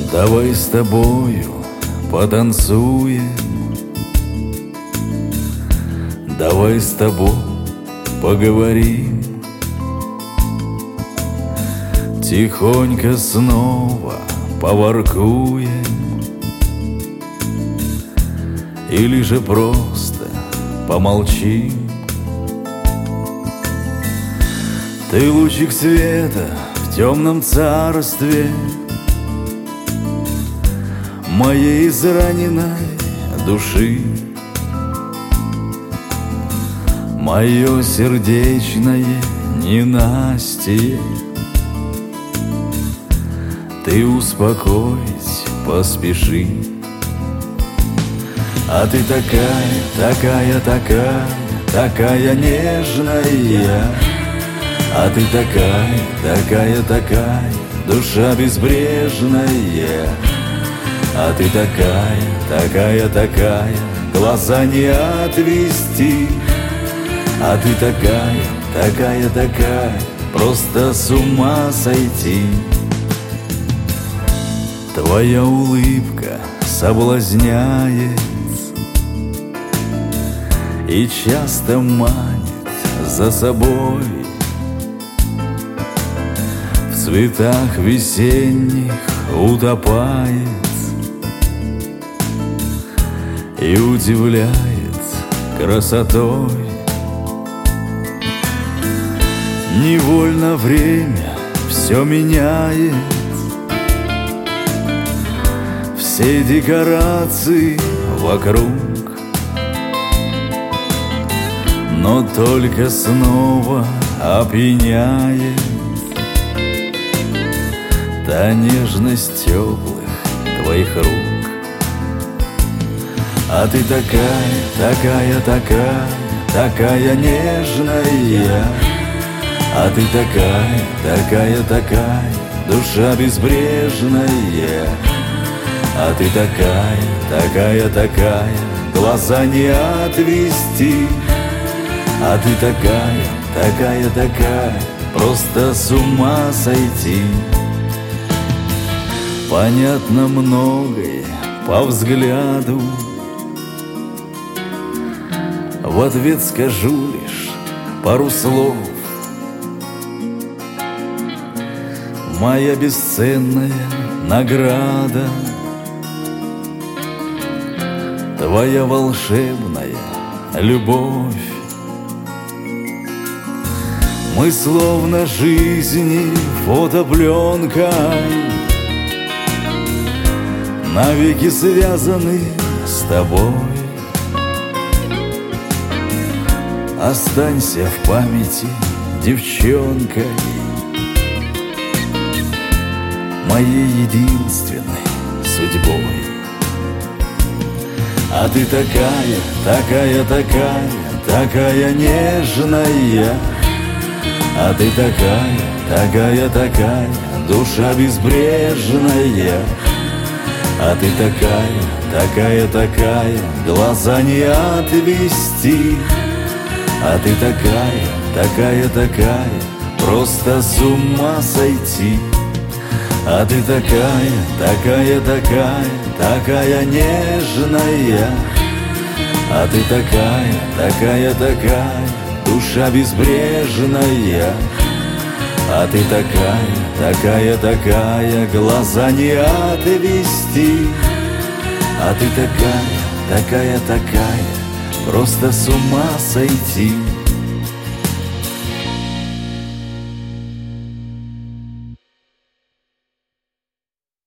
Давай с тобою потанцуем, давай с тобой поговорим, тихонько снова поворкуем, или же просто помолчим. Ты лучик света в темном царстве моей израненной души, мое сердечное ненастье. Ты успокоить поспеши. А ты такая, такая, такая, такая нежная. А ты такая, такая, такая, душа безбрежная. А ты такая, такая, такая, глаза не отвести. А ты такая, такая, такая, просто с ума сойти. Твоя улыбка соблазняет и часто манит за собой. В цветах весенних утопает и удивляет красотой. Невольно время все меняет, все декорации вокруг, но только снова опьяняет та нежность теплых твоих рук. А ты такая, такая, такая, такая нежная. А ты такая, такая, такая, душа безбрежная. А ты такая, такая, такая, глаза не отвести. А ты такая, такая, такая, просто с ума сойти. Понятно многое по взгляду, в ответ скажу лишь пару слов. Моя бесценная награда, твоя волшебная любовь. Мы словно жизни фотопленкой навеки связаны с тобой. Останься в памяти девчонкой, моей единственной судьбой. А ты такая, такая, такая, такая нежная. А ты такая, такая, такая, душа безбрежная. А ты такая, такая, такая, глаза не отвести. А ты такая, такая, такая, просто с ума сойти. А ты такая, такая, такая, такая нежная. А ты такая, такая, такая, душа безбрежная. А ты такая, такая, такая, глаза не отвести. А ты такая, такая, такая, просто с ума сойти.